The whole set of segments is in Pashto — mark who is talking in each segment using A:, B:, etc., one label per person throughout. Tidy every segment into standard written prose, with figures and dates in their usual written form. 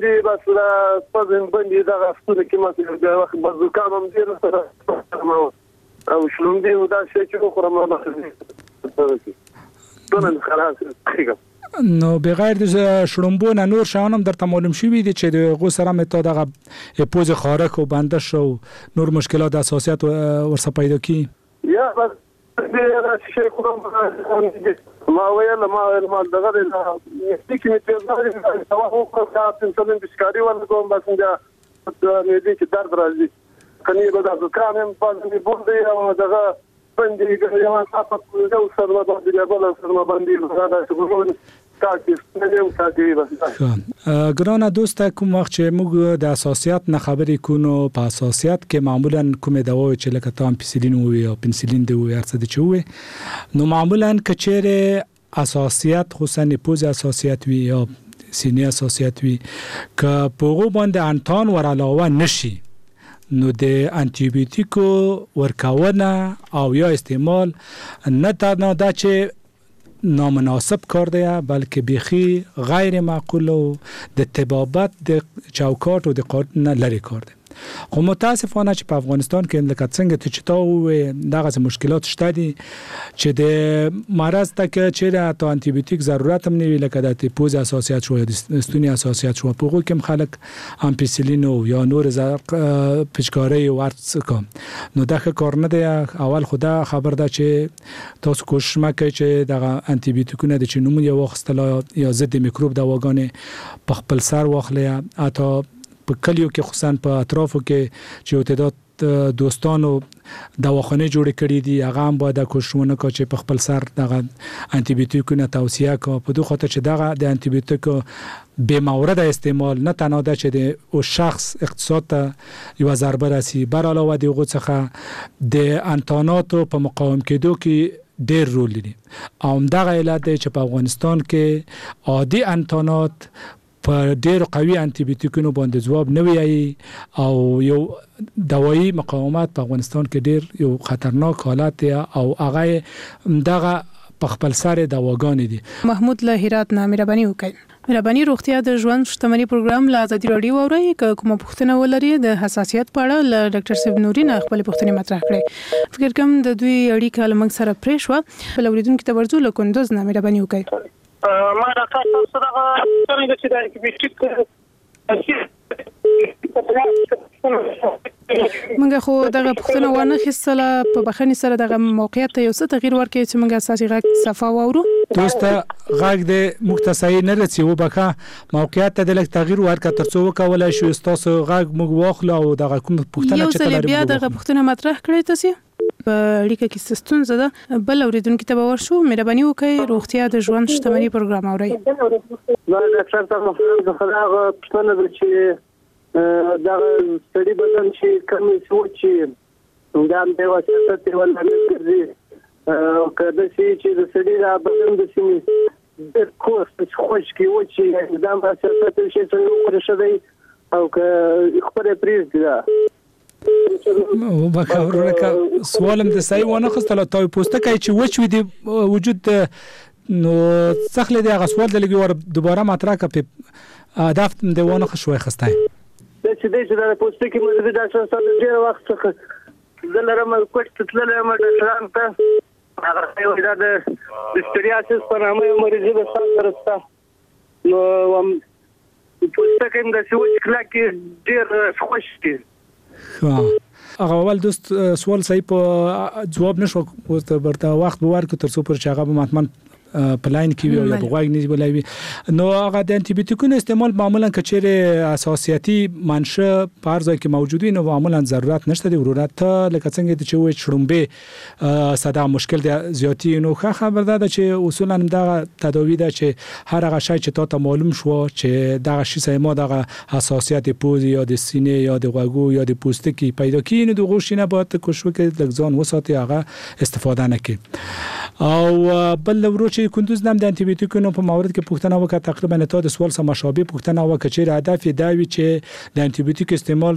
A: باندې بس دا پزن باندې دا غوښتل کې ما د وخت بزوکام هم ډیر سره او شلون دی دا شي چې خو ما نه خلاص
B: نو بغیر د شړمبو نه نور شان هم درته معلوم شوی دي چې د غو سره متو دغه پوز خارق او بنده شو نور مشکلات اساسیت ورسره پیدا کی
A: یا بس دا شي خو ما ویل ما دغه کې مې ته دا هو خو تاسو څنګه بشکاري ورکوم بس دا نه دي چې درد راځي کني به دا ځکه هم باندې بوندي او دغه باندې یو تاسو یو سره باندې بل سره باندې دا څه
B: ګرانه دوسته کوم وخت چې موږ د اساسیات نه خبرې کوو په اساسیات کې معمولا کومه دوا چې لکه تام پنسلین وي او پنسلین دی وي ارڅ د چوي نو معمولا کچېره اساسیات خصوصا پوز اساسیات وي او سینې اساسیات وي ک په باندې انتان ور علاوه نشي نو د انټي بیوټیکو ورکاونه او یا استعمال نه دا چې نامناسب کار دی بلکې بيخي غیر معقول او د طبابت د چوکاټ او د قانون لري کار دی خو متاسفانه چې په افغانستان کې لکه څنګه ته چتاو دغه مشکلات شته دي چې د مرض ته چې د انټي بیوټیک ضرورت هم نه وی لکه د پوز اساسیات شو د ستوني اساسیات شو په کوم خلک امپیسیلین او یا نور پچکاری ورڅ کوم نو دغه کار نه دی اول خدا خبر ده چې تاسو کوشش وکړئ چې دغه انټي بیوټیکونه د چنوم یو وختلا یا ضد میکروب دواګانې په خپل سر واخلې اته په کلیو کې خصوصا په اطرافو کې چې تعداد دوستانو دواخانه جوړ کړي دي هغه هم باید کوششونه کوي چې په خپل سر دغه انټي بیوټیکونه توصیه کوي په دوه خاطر چې دغه د انټي بیوټیک به مورد استعمال نه تنها ده چې د او شخص اقتصاد ته یو ضربه رسی بر علاوه دغه څخه د انتاناتو په مقاوم کېدو کې ډېر رول لري او دغه علت دی چې په افغانستان کې عادي انتانات په ډېر قوي انټي بیوټیکونو باندې ځواب نه وي او یو دوايي مقاومت په افغانستان کې ډېر یو خطرناک حالت دی او هغه دغه په خپل سر دواګانې دي
C: محمود له هرات نه مهرباني وکړئ مهرباني روغتیا د ژوند شتمنۍ پروګرام له ازادي رادیو اورئ کومه پوښتنه ولري د حساسیت په اړه له ډاکټر صاحب نورین خپل پوښتنه مطرح کړئ فکر کوم د دوی اړیکه لمنګ سره پرې شو په لوریدونکو ته ورزو له کندوز نه مهرباني وکړئ
D: ما دا تاسو سره څنګه چې دا بیوټیک
C: منګه خو دغه پښتنه ونه خصله په بخنی سره دغه موقعیت یو څه تغییر ورکړي چې منګه اساسي غږ صفه وورو
B: دوسته غږ د مختصری نه رسي وبکه موقعیت ته د لک تغییر ورکړه ترڅو وکولای شو تاسو غږ موږ واخلو او دغه کوم پښتنه چې
C: تلری بیا دغه پښتنه مطرح کړی تاسو په اړیکه کې ستونزه ده بل اوریدونکو ته باور شو مهرباني وکړئ روغتیا د ژوند شتمنۍ پروګرام اورئ
A: دا ډاکټر تاسو خدای پښتنه د چې دا ستړي بدن چې کمی سوچي دا د واسطه ته ولنه کوي کله چې د ستړي را بدن د سیمې د کوست خوش کی و چې دا واسطه ته شي څنګه ورشي او که خبره پریز ده
B: وبخورك سوالم د صحیح ونه خستله تای پوسټه کوي چې وچوي دی وجود نو څخله دی غسوال د لګي ور دوباره مطرح کړي هدف د ونه خشوي خستای
A: د چې د پوسټه کې مې د ډاکټر سره ډیر وخت څخه دلته مې کوټ تللې مې د شران ته هغه یو د ډیسټریاسس په نامه مریض د سر سره نو پوسټه کې د سوچ کلا کې ډیر خوش دي
B: هغه اول دوست سوال صحیح په جواب نشو ورته وخت ورکړ ترڅو پر چاغه به متمن پلاین کې وي یا بغوای نه بلوي نو هغه د انټي بیوټیکونو استعمال معمولا کچېره اساسياتي منشأ په ځای کې موجود وي نو معمولا ضرورت نشته د ضرورت لکه څنګه چې وې شړمبه صدا مشکل دی زیاتی نو خبر ده چې اصولا دغه تداوی ده چې هر هغه شی چې ته معلوم شو چې دغه شی سه ما دغه حساسیت پوز یا د سینې یا د غوږو یا د پوستکي پیدا کین د غوښینه باید کوشش وکړي د ځان وساتي هغه استفاده نه کړي او بل ورو چې چې کندوز نام د انټي بیوټیکونو په مورد کې پوښتنه وکړه تقریبا ته د سوال سره مشابه پوښتنه وکړه چې هدف دا وی چې د انټي بیوټیک استعمال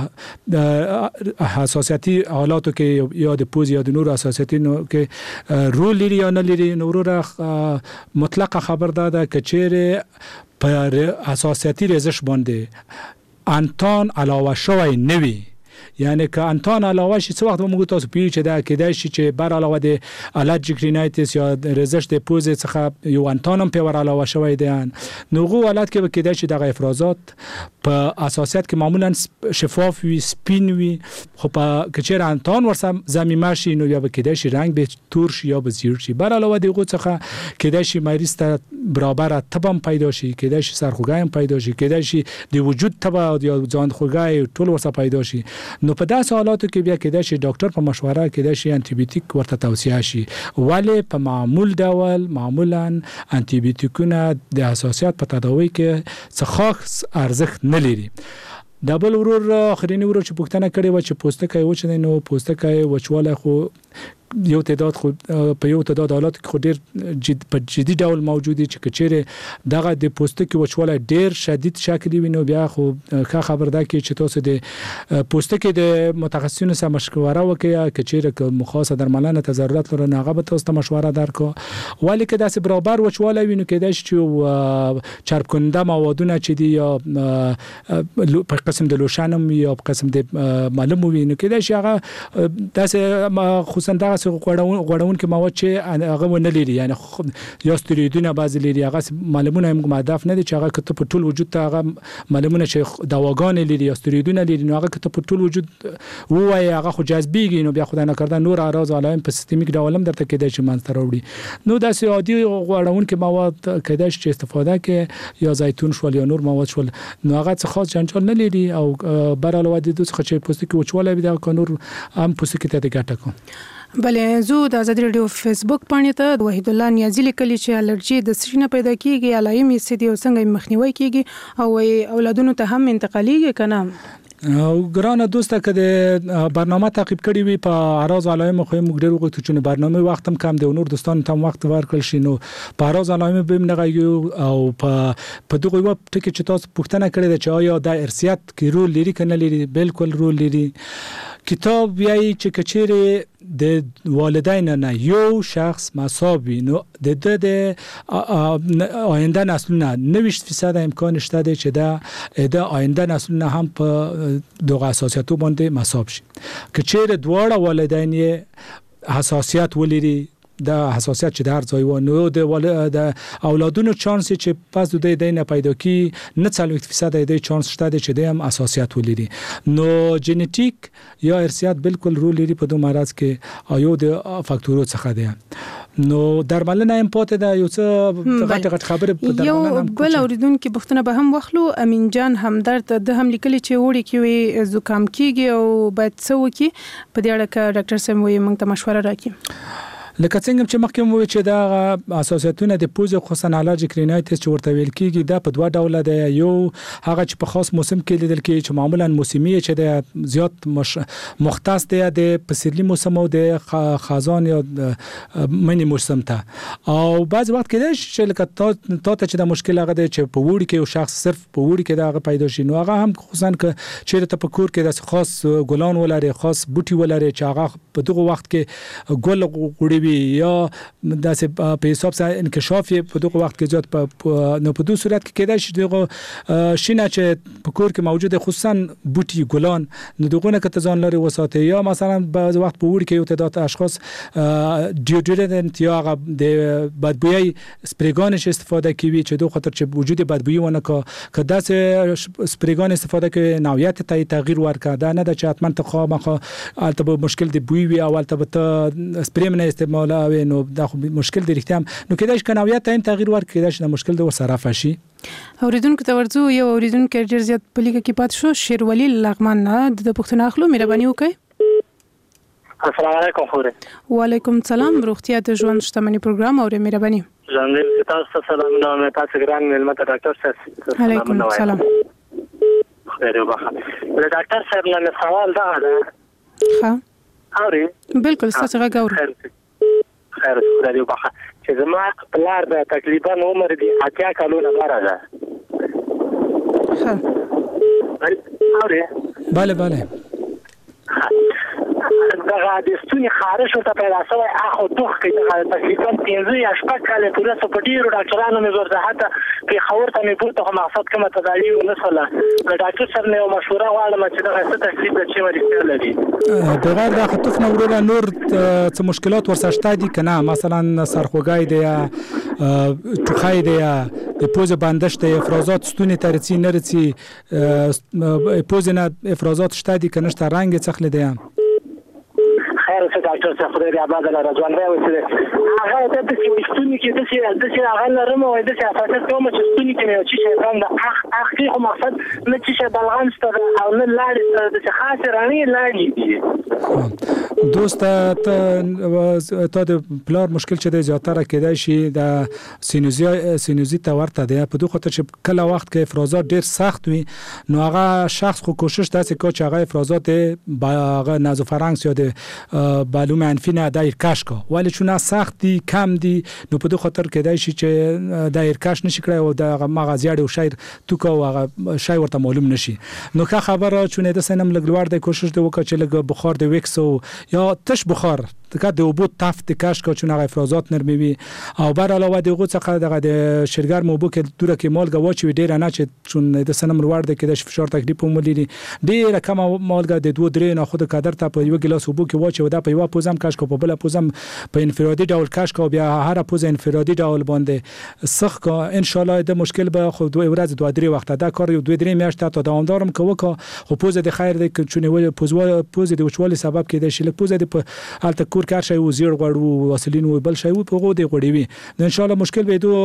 B: په حساسیتي حالاتو کې یا د پوز یا د نور حساسیتونو کې رول لري یا نه لري. نور مطلقه خبر داده که چیرې په حساسیتي ریزش باندې انتان علاوه شوی نوي، یعنی که انتان علاوه شي څه وخت موږ تاسو پیو چې دا کېدای شي چې بر علاوه د الرجیک رینایتس یا رزش د پوز څخه یو انتان هم په ور علاوه شوی دی. نو غو حالت کې کېدای شي دغه افرازات په اساسیت کې معمولا شفاف وي، سپین وي، خو په کچیر انتان ورسم زمینه شي نو یا کېدای شي رنگ به تور شي یا به زیړ شي. بر علاوه دغه څخه کېدای شي مریض ته برابر تبم پیدا شي، کېدای شي سرخوږی هم پیدا شي، کېدای شي د وجود تب یا ځان خوږی ټول ورسره پیدا شي. نو په داسې حالاتو کې بیا کېدای شي ډاکټر په مشوره کېدای شي انټي بیوټیک ورته توصیه شي، ولی په معمول ډول معمولا انټي بیوټیکونه د حساسیت په تداوی کې څه خاص ارزښت نه لري. دبل ورور اخرینی ورور چې پوښتنه کړې و چې پوستکی وچ نه، نو پوستکی وچواله خو یو تعداد خو په یو تعداد حالات کې خو ډیر په جدي ډول موجودي چې کچېره دغه د پوستکي وچواله ډیر شدید شکل وي. نو بیا خو ښه خبر ده چې تاسو د پوستکي د متخصصینو سره مشوره وکړئ، کچېره که خاصه درملنه ته ضرورت لري هغه به تاسو ته مشوره درکو. ولی که داسې برابر وچواله وي نو کېدای شي چې چرب کننده موادونه چې دي یا په قسم د لوشن یا په قسم د معلوم وي نو کېدای شي هغه داسې خصوصا دغه غوړون کې مواد چې هغه ونه لري، یعنی یا سترویدونه بعضی لري هغه معلومونه هم هدف نه دي چې هغه کته په ټول وجود ته هغه معلومونه چې دواګان لري یا سترویدونه لري نو هغه کته په ټول وجود وای هغه خو جذبېږي نو بیا خدای نه کړدا نور اعراض علائم په سیستمیک ډول هم درته کېدای شي منځ ته راوړي. نو داسې عادي غوړون کې مواد کېدای شي استفاده کې یا زیتون شول یا نور مواد شول نو هغه څه خاص جنجال نه لري او بر علاوه د دوه څخه چې پوستکي وچواله وي دا نور هم پوستکي ته ګټه کوي.
C: بله زه د آزادي رادیو فیسبوک باندې ته وحید الله نیازی لیکلی چې الرجی د سشنه پیدا کیږي، علائم یې سدي او څنګه مخنیوي کیږي او اولادونو ته هم انتقالیږي کنه.
B: او ګرانه دوسته که د برنامه تعقیب کړی وي په اراز علائم خو موږ ډیر وخت چې برنامه وخت هم کم دی نور دوستان ته وخت ورکړل شي نو په اراز علائم به نه او په دغه یو ټکی چې تاسو پوښتنه کړې ده چې آیا د ارثیات کې رول لري کنه لري، بالکل رول لري. کتاب وایي چې کچېره د والدین نه یو شخص مصابي نو د آینده نسلونه 90% امکان شته چې د آینده نسلونه هم په دغه اساسیاتو باندې مصاب شي. کچېره دواړه والدین حساسیت ولري د حساسیت چې د هر ځای و نو د اولادونو چانس چې پس د دې نه پیدا کی نه 40% د چانس شته چې د هم حساسیت ولري. نو جنټیک یا ارثیات بالکل رول لري په دوه مرز کې ایو د فاکتورو څخه دی. نو درملنه هم پاتې ده یو څه غټ خبره په درملنه هم
C: بل اوریدونکو پوښتنه به هم واخلو. امین جان همدرد د هم لیکلي چې وړي کې زکام کیږي او باید څه وکړي په دې اړه کې ډاکټر سم وایي موږ ته مشوره راکړي.
B: لکه څنګه چې مخکې مو چې دا اساسیتونه د پوز خصوصا الرجیک رینایتس چې ورته ویل کیږي دا په دوه ډوله دی. یو هغه چې په خاص موسم کې لیدل کیږي چې معمولا موسمي چې د زیات مختص دی د پسرلی موسم او د خزان یا منی موسم ته او بعض وخت کې چې لکه تا ته چې د مشکل هغه دی چې په وړي کې یو شخص صرف په وړي کې دا پیدا شي نو هغه هم خصوصا چې ته په کور کې د خاص ګلان ولري خاص بوټي ولري چې هغه په دغه وخت کې ګل غوړي یا داسې په حساب سره انکشاف په دغه وخت کې زیات نو په دوه صورت کې کېدای شي دغه شینه چې په کور کې موجوده خصوصا بوټي ګلان نو دغه نه کته ځان لري وساته یا مثلا بعض وخت په وړ کې یو تعداد اشخاص ډیوډرنت یا د بدبویي سپریګان استفاده کوي چې دوه خاطر چې وجود بدبویي ونه که داسې سپریګان استفاده کوي نوعیت ته تغییر ورکړه نه د چې حتما ته خامخا البته مشکل دی بوی وی او البته سپری نه استعمال نو دا خو مشکل دی رښتیا نو کېدای شي کناویت ته تغییر ورکړي کېدای شي مشکل د ورسره رافشي.
C: اوریدونکو ته ورځو یو اوریدونکو ډیر زیات پلیګه کې پات شو شیرولی لغمان نه د پښتون اخلو مهرباني وکړئ.
D: السلام علیکم خوره.
C: وعلیکم السلام. روغتیا د ژوند شتمنۍ پروګرام او مهرباني
D: ژوند تاسو سلام نو تاسو ګران ملمت ډاکټر صاحب.
C: علیکم السلام.
D: خیر وبخښه د ډاکټر صاحب نه سوال دا ده.
C: ها
D: اوري
C: بالکل ستاسو غږ اوري.
D: خیر خیر وبخښه چې زما پلار د تقریبا عمر دی 80 کلونه بره ده.
B: بله
D: دغه د ستوني خارش ته پیدا شوی اخو توخ کې دغه تقریبا 15 یا 16 کال پورې په ډیرو ډاکټرانو مې زور ده حتی په خبر ته مې پورته خو مقصد کومه تداوی ونسله د ډاکټر سره نو مشوره غواړم چې دغه څه تکلیف چې ورته لري
B: بغیر د خطوف نورو نور څه مشکلات ورسره دي کنه مثلا سرخوږی دی یا ټوخی دی یا د پوزه بندش دی افرازات ستوني ترڅی نرڅی پوزه نه افرازات شته دي کنه شته رنگ څخه دی
D: خیر څه ډاکټر څه خدای دې آباد لره ځوان راوي چې هغه ته د ستوني کې د څه هغه لرم او د څه اساسه کوم چې ستوني کې یو شي څنګه اخی او مقصد نه چې بلغم ستاره او نه لاړې د څه خاصه رانی لاړې
B: دوست ته د پلار مشکل چې د زیاتره کېدای شي د سینوزیت ته ورته دی په دوه خاطر چې کله وخت کې افرازات ډیر سخت وي نو هغه شخص خو کوشش داسې کوي چې هغه افرازات با نازوفرنګ یا د بالو منفی نه دایر کش کو ولی چون سخت دي کم دي نو په دوه خاطر کېدای شي چې دایر کش نشي کړی او د مغازیاړ او شایر تو کو هغه شای ورته معلوم نشي نو که خبره چون د سنم لګلوړ د کوشش د وکړي چې لګ بخار د وکسو یا تش بخار دغه د اوبو تفت کش کو چون هغه افرازات نرمي او بر علاوه دغه څخه دغه د شرګر موبو کې دوره کې مالګه واچوي ډیر نه چې چون د سنم ورور د کې د فشار تکلیف وملي ډیر کم مالګه د 2-3 نه خود قدر ته په یو ګلاس اوبو کې واچوي دا په یو پوزم کش کو په بل پوزم په انفرادي ډول کش کو بیا هر پوز انفرادي ډول باندې سخ کو ان شاء الله د مشکل به خو 2 ورځ 2-3 وخت دا کار یو 2-3 میاشتې ته دوامدارم کوو خو پوز د خیر د چون پوز د وچوالي سبب کې د شل پوز د الته کور کار شي او زیر غړو واسلین او بل شي او په غو دی غړوي ان شاء الله مشکل به دو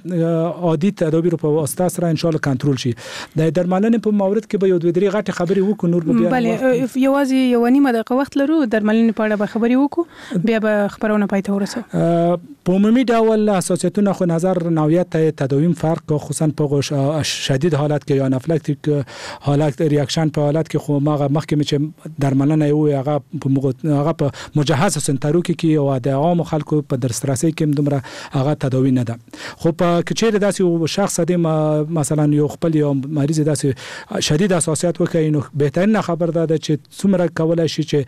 B: عادي تدابیر په واسطه سره ان شاء الله کنټرول شي د درملنې په مورد کې به یو 2-3 غټه خبري وکړو نور بیا
C: بله یوازې یو نیمه دقیقه وخت لرو درملنې په اړه به خبري وکړو بیا به خبرونه پای ته ورسو
B: په عمومي ډول حساسیتونه خو نظر نوعیت تداویم فرق خصوصا په شدید حالت کې یا انافلاکتیک حالت ریاکشن په حالت کې خو مخکې چې درملنه یو هغه په مجهز سنترو کې او د عام خلکو په درسترسي کې دومره هغه تداوی نه ده خو په کچېره داسې شخص د مثلا یو خپل یو مریض داسې شدید حساسیت وکړي نو بهترین خبر ده چې څومره کولای شي چې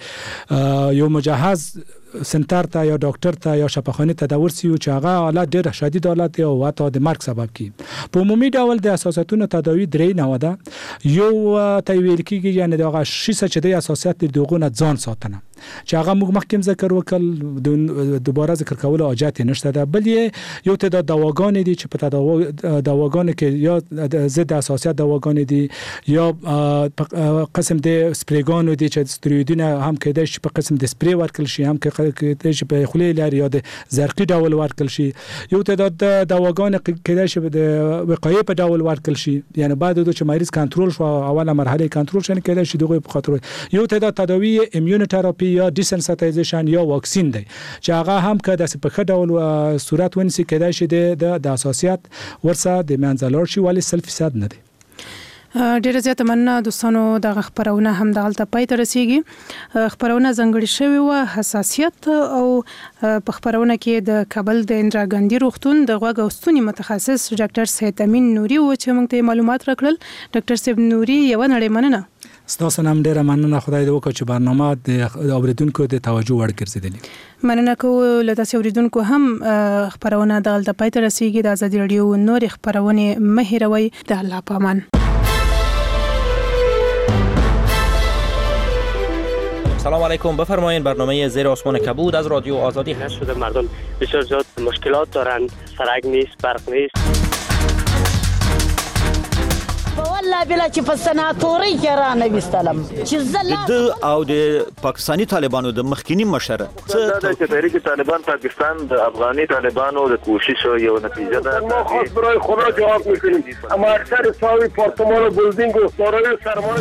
B: یو مجهز سنتر ته یا ډاکټر ته یا شفاخانه ته د ورسي او چې هغه حالت ډېر شدید حالت او حتی د مرګ سبب کی په عمومي ډول د اساساتونو تداوی درې نه وده یو تایویل کیږي یعنی دغه شیسه چې د اساسات دغه نه ځان ساتنه چې هغه موږ مخکې ذکر وکړ دوباره ذکر کول حاجت نشته ده بل یو تعداد دواګان دي چې په دواګان کې یا ضد اساسات دواګان دي یا قسم د سپریګان دي چې سترویدونه هم کېدای شي په قسم د سپری ورکل شي هم کېدای شي په خولې لري یا د زرقي ډول ورکل شي یو تعداد دواګان کېدای شي د وقایې په ډول ورکل شي یعنی بعد د چې مریض کنټرول شو اوله مرحله کنټرول شنه کېدای شي دغه په خاطر یو تعداد تداوی ایمیونوتراپي یا دیسنسټایزیشن یا واکسین دی چې هغه هم که د په ډول صورت ونسی کېدای شي د اساسیت ورسره د منځلور شي ولی 100% نه دی
C: ډیره زیاته مننه دوستانو د خبرونه هم دغلته پای ته رسیدي خبرونه ځنګړي شوی و حساسیت او په خبرونه کې د کابل د اندرا ګاندی روغتون د غوږ او ستوني متخصص ډاکټر سید امین نوري و چې موږ ته معلومات راکړل ډاکټر سید نوري یو نړۍ مننه
B: ستاسو نام ډیره مننه خدای دې وکړي چې برنامه د اوریدونکو د توجه وړ ګرځیدلی
C: مننه کوم له تاسو اوریدونکو هم خبرونه دغلته پای ته رسیدي د ازادي رادیو نور خبرونه مهیروي د الله پامان
E: سلام علیکم بفرمایید برنامه زیر آسمان کبود از رادیو آزادی
D: هست شده مردم بسیار زیاد مشکلات دارن سرک نیست برق نیست
F: والله بلا چې په سناتوري کې را نه وستلم چې زلا
G: د او د پاکستانی طالبانو د مخکینی مشر
H: دا چې تحریک طالبان پاکستان د افغاني طالبانو د کوشش یو نتیجه ده
A: ما خاص برای خدا جواب میکنیم اما اکثر ساوی پارتمان و بلدینگ و دارای سرمایه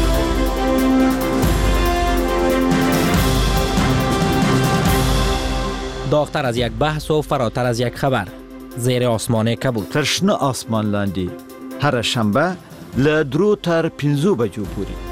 E: داغتر از یک بحث و فراتر از یک خبر زیر آسمان کبود
G: ترشنه آسمان لاندی هر شنبه ل 2 تر 5 بجو پوری